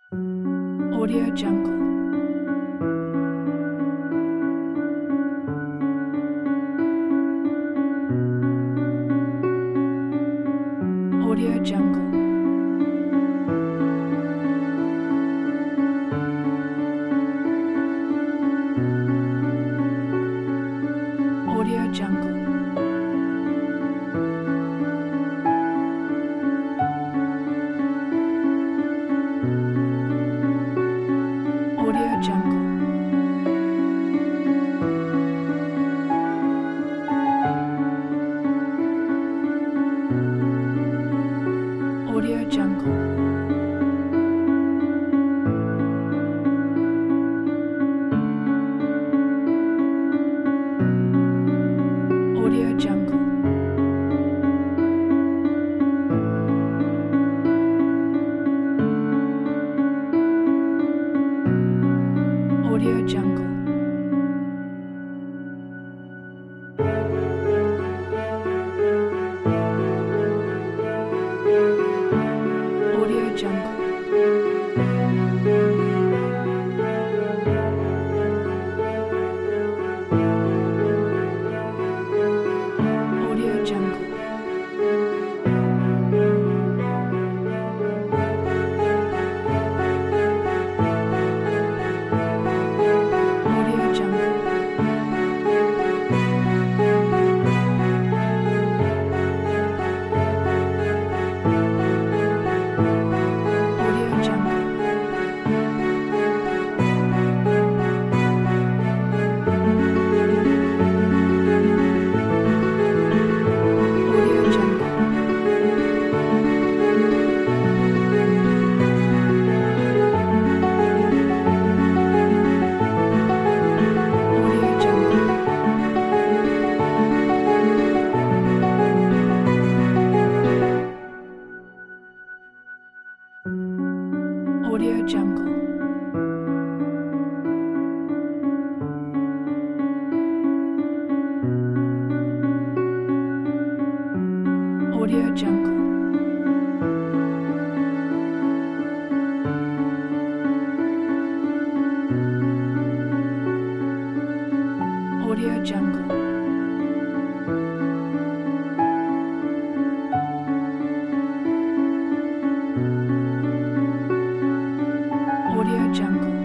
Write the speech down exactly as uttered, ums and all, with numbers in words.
Audio Jungle. Audio Jungle. Audio Jungle. Audio Jungle. Audio Jungle. Audio Jungle. Audio Jungle. Audio Jungle. Audio Jungle. Audio Jungle. Audio Jungle. Audio Jungle. Audio Jungle. Audio Jungle. Audio Jungle. Audio Jungle. Audio Jungle.